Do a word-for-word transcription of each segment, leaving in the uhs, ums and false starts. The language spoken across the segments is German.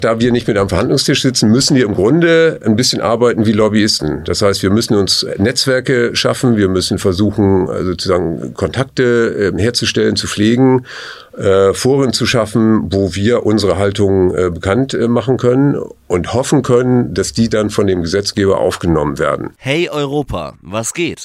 Da wir nicht mit am Verhandlungstisch sitzen, müssen wir im Grunde ein bisschen arbeiten wie Lobbyisten. Das heißt, wir müssen uns Netzwerke schaffen, wir müssen versuchen, sozusagen Kontakte herzustellen, zu pflegen, äh, Foren zu schaffen, wo wir unsere Haltung äh, bekannt äh, machen können und hoffen können, dass die dann von dem Gesetzgeber aufgenommen werden. Hey Europa, was geht?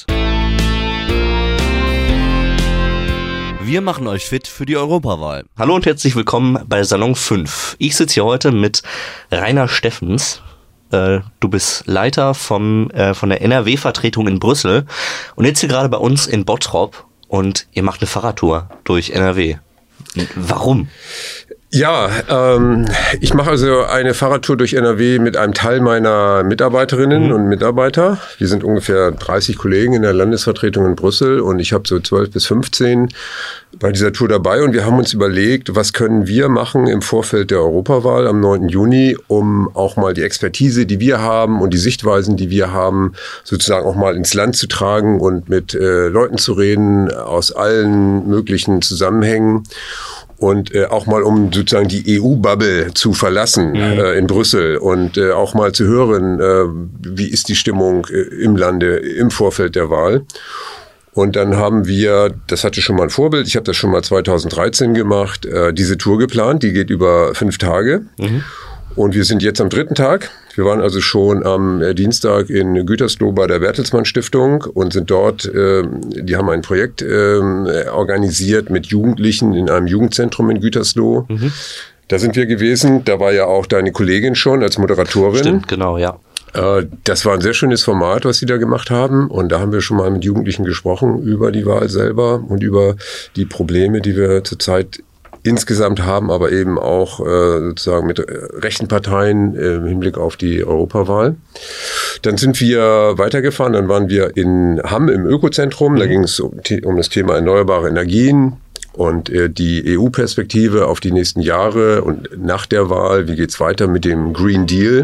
Wir machen euch fit für die Europawahl. Hallo und herzlich willkommen bei Salon fünf. Ich sitze hier heute mit Rainer Steffens. Äh, du bist Leiter vom, äh, von der N R W-Vertretung in Brüssel und jetzt hier gerade bei uns in Bottrop und ihr macht eine Fahrradtour durch N R W. Warum? Ja, ähm, ich mache also eine Fahrradtour durch N R W mit einem Teil meiner Mitarbeiterinnen mhm. und Mitarbeiter. Wir sind ungefähr dreißig Kollegen in der Landesvertretung in Brüssel und ich habe so zwölf bis fünfzehn bei dieser Tour dabei und wir haben uns überlegt, was können wir machen im Vorfeld der Europawahl am neunten Juni, um auch mal die Expertise, die wir haben und die Sichtweisen, die wir haben, sozusagen auch mal ins Land zu tragen und mit äh, Leuten zu reden aus allen möglichen Zusammenhängen. Und äh, auch mal, um sozusagen die E U-Bubble zu verlassen mhm. äh, in Brüssel und äh, auch mal zu hören, äh, wie ist die Stimmung äh, im Lande im Vorfeld der Wahl. Und dann haben wir, das hatte schon mal ein Vorbild, ich habe das schon mal zweitausenddreizehn gemacht, äh, diese Tour geplant, die geht über fünf Tage. Mhm. Und wir sind jetzt am dritten Tag. Wir waren also schon am Dienstag in Gütersloh bei der Bertelsmann Stiftung und sind dort, äh, die haben ein Projekt äh, organisiert mit Jugendlichen in einem Jugendzentrum in Gütersloh. Mhm. Da sind wir gewesen. Da war ja auch deine Kollegin schon als Moderatorin. Stimmt, genau, ja. Äh, das war ein sehr schönes Format, was sie da gemacht haben. Und da haben wir schon mal mit Jugendlichen gesprochen über die Wahl selber und über die Probleme, die wir zurzeit insgesamt haben, aber eben auch äh, sozusagen mit rechten Parteien äh, im Hinblick auf die Europawahl. Dann sind wir weitergefahren, dann waren wir in Hamm im Ökozentrum, mhm. da ging es um, um das Thema erneuerbare Energien und äh, die E U-Perspektive auf die nächsten Jahre und nach der Wahl, wie geht's weiter mit dem Green Deal.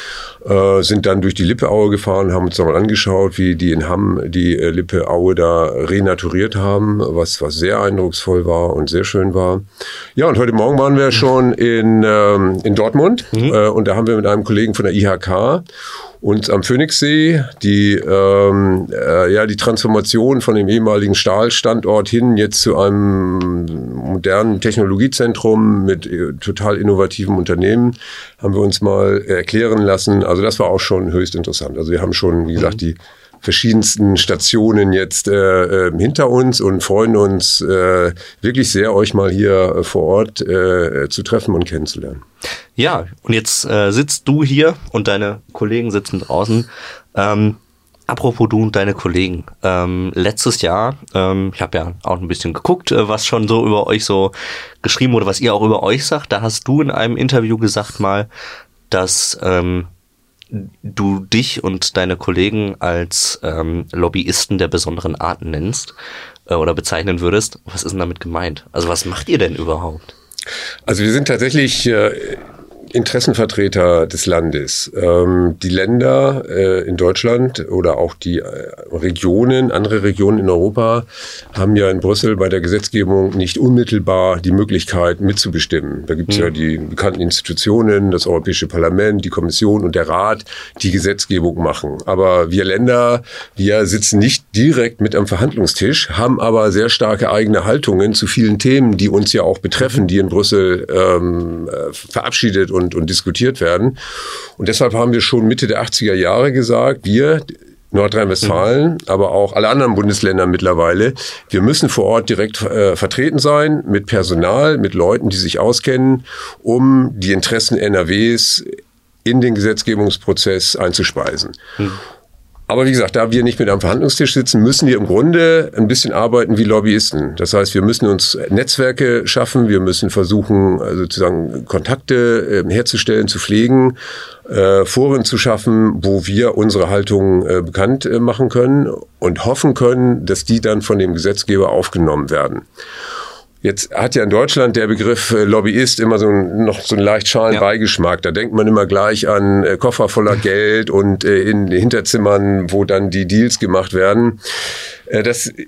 Äh, sind dann durch die Lippeaue gefahren, haben uns nochmal angeschaut, wie die in Hamm die äh, Lippeaue da renaturiert haben, was, was sehr eindrucksvoll war und sehr schön war. Ja, und heute Morgen waren wir schon in, ähm, in Dortmund mhm. äh, und da haben wir mit einem Kollegen von der I H K uns am Phoenixsee die, ähm, äh, ja, die Transformation von dem ehemaligen Stahlstandort hin jetzt zu einem modernen Technologiezentrum mit äh, total innovativen Unternehmen haben wir uns mal erklären lassen. Also das war auch schon höchst interessant. Also wir haben schon, wie gesagt, die verschiedensten Stationen jetzt äh, hinter uns und freuen uns äh, wirklich sehr, euch mal hier vor Ort äh, zu treffen und kennenzulernen. Ja, und jetzt äh, sitzt du hier und deine Kollegen sitzen draußen. Ähm, apropos du und deine Kollegen. Ähm, letztes Jahr, ähm, ich habe ja auch ein bisschen geguckt, äh, was schon so über euch so geschrieben wurde, was ihr auch über euch sagt. Da hast du in einem Interview gesagt mal, dass ähm, du dich und deine Kollegen als ähm, Lobbyisten der besonderen Art nennst äh, oder bezeichnen würdest. Was ist denn damit gemeint? Also was macht ihr denn überhaupt? Also wir sind tatsächlich äh, Interessenvertreter des Landes. Ähm, die Länder äh, in Deutschland oder auch die äh, Regionen, andere Regionen in Europa haben ja in Brüssel bei der Gesetzgebung nicht unmittelbar die Möglichkeit mitzubestimmen. Da gibt es mhm. ja die bekannten Institutionen, das Europäische Parlament, die Kommission und der Rat, die Gesetzgebung machen. Aber wir Länder, wir sitzen nicht direkt mit am Verhandlungstisch, haben aber sehr starke eigene Haltungen zu vielen Themen, die uns ja auch betreffen, die in Brüssel ähm, verabschiedet und Und, und diskutiert werden. Und deshalb haben wir schon Mitte der achtziger Jahre gesagt, wir, Nordrhein-Westfalen, mhm. aber auch alle anderen Bundesländer mittlerweile, wir müssen vor Ort direkt äh, vertreten sein, mit Personal, mit Leuten, die sich auskennen, um die Interessen N R Ws in den Gesetzgebungsprozess einzuspeisen. Mhm. Aber wie gesagt, da wir nicht mit am Verhandlungstisch sitzen, müssen wir im Grunde ein bisschen arbeiten wie Lobbyisten. Das heißt, wir müssen uns Netzwerke schaffen, wir müssen versuchen, sozusagen Kontakte herzustellen, zu pflegen, äh, Foren zu schaffen, wo wir unsere Haltung äh, bekannt äh, machen können und hoffen können, dass die dann von dem Gesetzgeber aufgenommen werden. Jetzt hat ja in Deutschland der Begriff äh, Lobbyist immer so ein, noch so einen leicht schalen ja. Beigeschmack. Da denkt man immer gleich an äh, Koffer voller Geld und äh, in Hinterzimmern, wo dann die Deals gemacht werden. Äh, das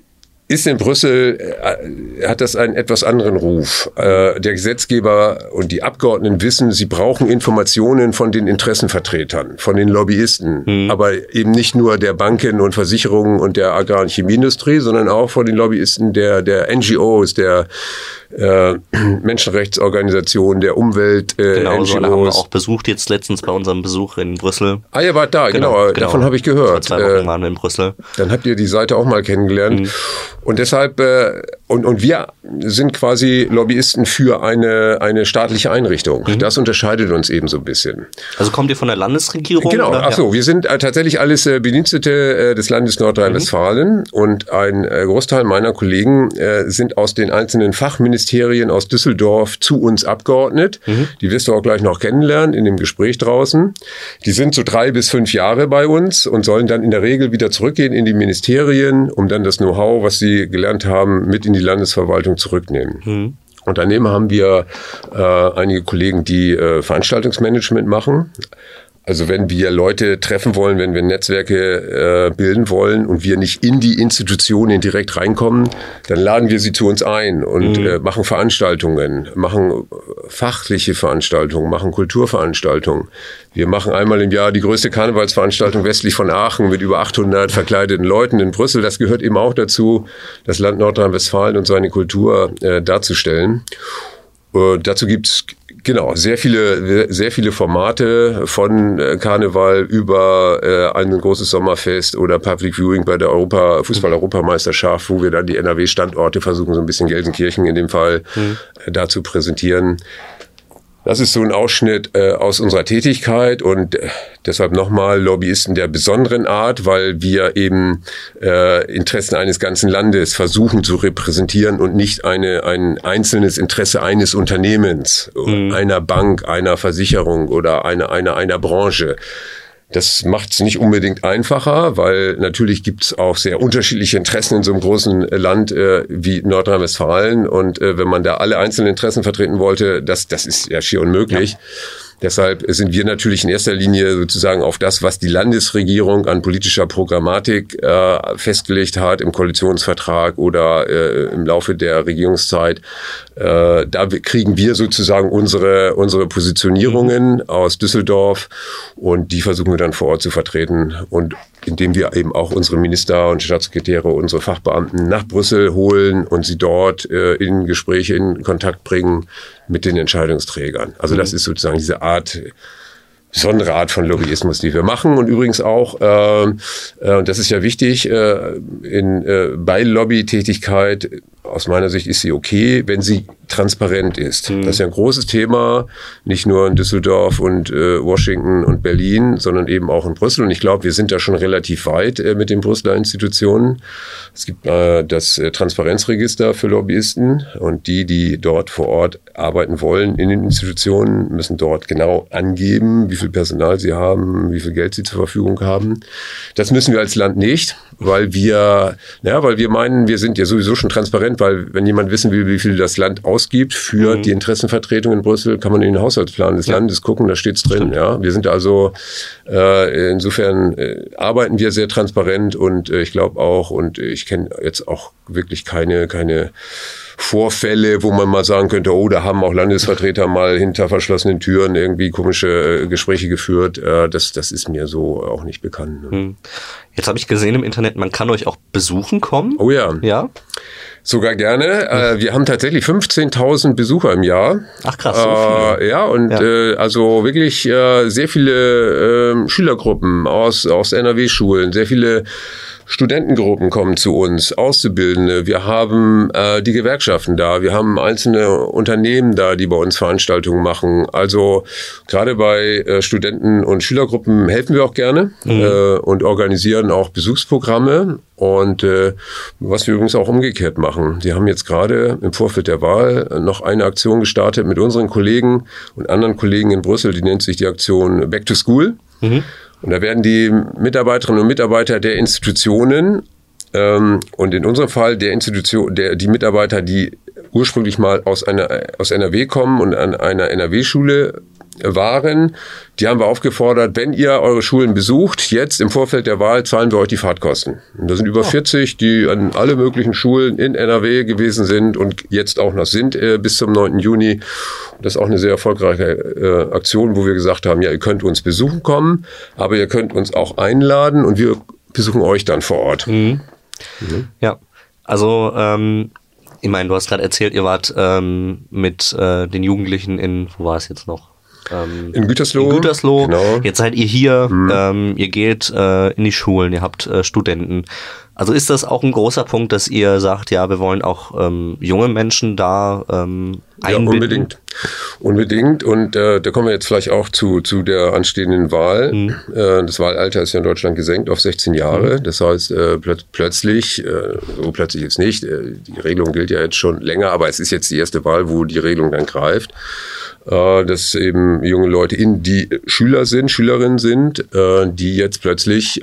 ist in Brüssel, äh, hat das einen etwas anderen Ruf. Äh, der Gesetzgeber und die Abgeordneten wissen, sie brauchen Informationen von den Interessenvertretern, von den Lobbyisten, mhm. aber eben nicht nur der Banken und Versicherungen und der Agrar- und Chemieindustrie, sondern auch von den Lobbyisten der, der N G Os, der äh, Menschenrechtsorganisationen, der Umwelt äh, genau, N G Os. So eine haben wir auch besucht jetzt letztens bei unserem Besuch in Brüssel. Ah, ihr wart da, genau, genau. Davon habe ich gehört. Vor zwei Wochen waren wir in Brüssel. Dann habt ihr die Seite auch mal kennengelernt. Mhm. Und deshalb, äh, und, und wir sind quasi Lobbyisten für eine, eine staatliche Einrichtung. Mhm. Das unterscheidet uns eben so ein bisschen. Also kommt ihr von der Landesregierung? Genau, oder? ach so, ja. Wir sind äh, tatsächlich alles äh, Bedienstete äh, des Landes Nordrhein-Westfalen mhm. und ein äh, Großteil meiner Kollegen äh, sind aus den einzelnen Fachministerien aus Düsseldorf zu uns abgeordnet. Mhm. Die wirst du auch gleich noch kennenlernen in dem Gespräch draußen. Die sind so drei bis fünf Jahre bei uns und sollen dann in der Regel wieder zurückgehen in die Ministerien, um dann das Know-how, was sie gelernt haben, mit in die Landesverwaltung zurücknehmen. Mhm. Und daneben haben wir äh, einige Kollegen, die äh, Veranstaltungsmanagement machen. Also wenn wir Leute treffen wollen, wenn wir Netzwerke äh, bilden wollen und wir nicht in die Institutionen direkt reinkommen, dann laden wir sie zu uns ein und mhm. äh, machen Veranstaltungen, machen fachliche Veranstaltungen, machen Kulturveranstaltungen. Wir machen einmal im Jahr die größte Karnevalsveranstaltung westlich von Aachen mit über achthundert verkleideten Leuten in Brüssel. Das gehört eben auch dazu, das Land Nordrhein-Westfalen und seine Kultur äh, darzustellen. Äh, dazu gibt's Genau, sehr viele, sehr viele Formate von Karneval über äh, ein großes Sommerfest oder Public Viewing bei der Europa, Fußball-Europameisterschaft, wo wir dann die N R W-Standorte versuchen, so ein bisschen Gelsenkirchen in dem Fall mhm. äh, da zu präsentieren. Das ist so ein Ausschnitt äh, aus unserer Tätigkeit und äh, deshalb nochmal Lobbyisten der besonderen Art, weil wir eben äh, Interessen eines ganzen Landes versuchen zu repräsentieren und nicht eine ein einzelnes Interesse eines Unternehmens, mhm. einer Bank, einer Versicherung oder einer einer einer Branche. Das macht es nicht unbedingt einfacher, weil natürlich gibt es auch sehr unterschiedliche Interessen in so einem großen Land äh, wie Nordrhein-Westfalen. Und äh, wenn man da alle einzelnen Interessen vertreten wollte, das, das ist ja schier unmöglich. Ja. Deshalb sind wir natürlich in erster Linie sozusagen auf das, was die Landesregierung an politischer Programmatik äh, festgelegt hat im Koalitionsvertrag oder äh, im Laufe der Regierungszeit. Äh, da kriegen wir sozusagen unsere unsere Positionierungen mhm. aus Düsseldorf und die versuchen wir dann vor Ort zu vertreten und indem wir eben auch unsere Minister und Staatssekretäre, unsere Fachbeamten nach Brüssel holen und sie dort äh, in Gespräche, in Kontakt bringen mit den Entscheidungsträgern. Also das ist sozusagen diese Art, besondere Art von Lobbyismus, die wir machen. Und übrigens auch, äh, äh, das ist ja wichtig, äh, in, äh, bei Lobbytätigkeit, aus meiner Sicht ist sie okay, wenn sie transparent ist. Mhm. Das ist ja ein großes Thema, nicht nur in Düsseldorf und äh, Washington und Berlin, sondern eben auch in Brüssel. Und ich glaube, wir sind da schon relativ weit äh, mit den Brüsseler Institutionen. Es gibt äh, das äh, Transparenzregister für Lobbyisten und die, die dort vor Ort arbeiten wollen in den Institutionen, müssen dort genau angeben, wie viel Personal sie haben, wie viel Geld sie zur Verfügung haben. Das müssen wir als Land nicht, weil wir, ja, weil wir meinen, wir sind ja sowieso schon transparent, weil wenn jemand wissen will, wie viel das Land ausgibt für mhm. die Interessenvertretung in Brüssel, kann man in den Haushaltsplan des ja. Landes gucken, da steht's drin. Ja, wir sind also äh, insofern äh, arbeiten wir sehr transparent und äh, ich glaube auch und ich kenne jetzt auch wirklich keine keine Vorfälle, wo man mal sagen könnte, oh, da haben auch Landesvertreter mal hinter verschlossenen Türen irgendwie komische äh, Gespräche geführt. Äh, das, das ist mir so auch nicht bekannt. Ne? Jetzt habe ich gesehen im Internet, man kann euch auch besuchen kommen. Oh ja. Ja. Sogar gerne. Äh, wir haben tatsächlich fünfzehntausend Besucher im Jahr. Ach krass, so viele. Äh, ja, und ja. Äh, also wirklich äh, sehr viele äh, Schülergruppen aus, aus N R W-Schulen, sehr viele Studentengruppen kommen zu uns, Auszubildende. Wir haben äh, die Gewerkschaften da. Wir haben einzelne Unternehmen da, die bei uns Veranstaltungen machen. Also gerade bei äh, Studenten- und Schülergruppen helfen wir auch gerne mhm. äh, und organisieren auch Besuchsprogramme. Und äh, was wir übrigens auch umgekehrt machen. Sie haben jetzt gerade im Vorfeld der Wahl noch eine Aktion gestartet mit unseren Kollegen und anderen Kollegen in Brüssel. Die nennt sich die Aktion Back to School. Mhm. Und da werden die Mitarbeiterinnen und Mitarbeiter der Institutionen ähm, und in unserem Fall der Institution, der die Mitarbeiter, die ursprünglich mal aus einer aus N R W kommen und an einer N R W-Schule waren, die haben wir aufgefordert, wenn ihr eure Schulen besucht, jetzt im Vorfeld der Wahl zahlen wir euch die Fahrtkosten. Und da sind über oh. vierzig, die an alle möglichen Schulen in N R W gewesen sind und jetzt auch noch sind äh, bis zum neunten Juni. Das ist auch eine sehr erfolgreiche äh, Aktion, wo wir gesagt haben, ja, ihr könnt uns besuchen kommen, aber ihr könnt uns auch einladen und wir besuchen euch dann vor Ort. Mhm. Mhm. Ja, also ähm, ich meine, du hast gerade erzählt, ihr wart ähm, mit äh, den Jugendlichen in, wo war es jetzt noch? Ähm, in Gütersloh. In Gütersloh. Genau. Jetzt seid ihr hier, mhm. ähm, ihr geht äh, in die Schulen, ihr habt äh, Studenten. Also ist das auch ein großer Punkt, dass ihr sagt, ja, wir wollen auch ähm, junge Menschen da ähm, einbinden? Ja, unbedingt. Unbedingt. Und äh, da kommen wir jetzt vielleicht auch zu, zu der anstehenden Wahl. Mhm. Äh, das Wahlalter ist ja in Deutschland gesenkt auf sechzehn Jahre. Mhm. Das heißt, äh, plö- plötzlich, äh, so plötzlich jetzt nicht, äh, die Regelung gilt ja jetzt schon länger, aber es ist jetzt die erste Wahl, wo die Regelung dann greift, äh, dass eben junge Leute in die Schüler sind, Schülerinnen sind, äh, die jetzt plötzlich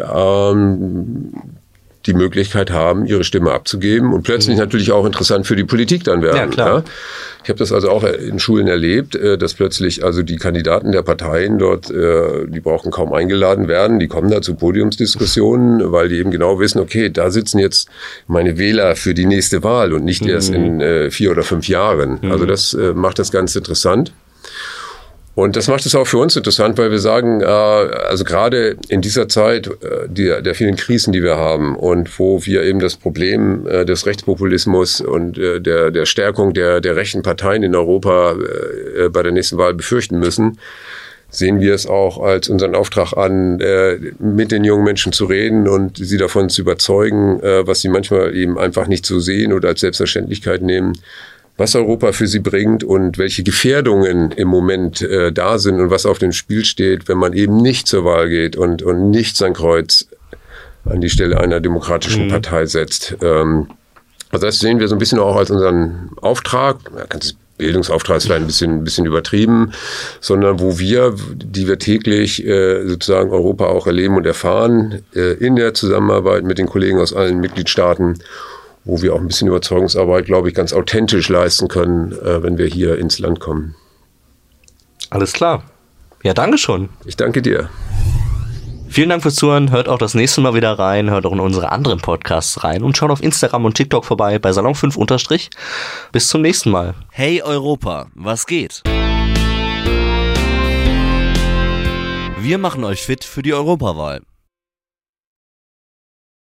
ähm, die Möglichkeit haben, ihre Stimme abzugeben und plötzlich mhm. natürlich auch interessant für die Politik dann werden. Ja, klar. Ja? Ich habe das also auch in Schulen erlebt, dass plötzlich also die Kandidaten der Parteien dort, die brauchen kaum eingeladen werden, die kommen da zu Podiumsdiskussionen, weil die eben genau wissen, okay, da sitzen jetzt meine Wähler für die nächste Wahl und nicht mhm. erst in vier oder fünf Jahren. Mhm. Also das macht das ganz interessant. Und das macht es auch für uns interessant, weil wir sagen, also gerade in dieser Zeit der vielen Krisen, die wir haben und wo wir eben das Problem des Rechtspopulismus und der, der Stärkung der, der rechten Parteien in Europa bei der nächsten Wahl befürchten müssen, sehen wir es auch als unseren Auftrag an, mit den jungen Menschen zu reden und sie davon zu überzeugen, was sie manchmal eben einfach nicht so sehen oder als Selbstverständlichkeit nehmen, was Europa für sie bringt und welche Gefährdungen im Moment äh, da sind und was auf dem Spiel steht, wenn man eben nicht zur Wahl geht und, und nicht sein Kreuz an die Stelle einer demokratischen mhm. Partei setzt. Ähm, also das sehen wir so ein bisschen auch als unseren Auftrag. Ja, ganzes Bildungsauftrag ist vielleicht ein bisschen, ein bisschen übertrieben, sondern wo wir, die wir täglich äh, sozusagen Europa auch erleben und erfahren, äh, in der Zusammenarbeit mit den Kollegen aus allen Mitgliedstaaten, wo wir auch ein bisschen Überzeugungsarbeit, glaube ich, ganz authentisch leisten können, äh, wenn wir hier ins Land kommen. Alles klar. Ja, danke schon. Ich danke dir. Vielen Dank fürs Zuhören. Hört auch das nächste Mal wieder rein. Hört auch in unsere anderen Podcasts rein und schaut auf Instagram und TikTok vorbei bei Salon fünf Unterstrich. Bis zum nächsten Mal. Hey Europa, was geht? Wir machen euch fit für die Europawahl.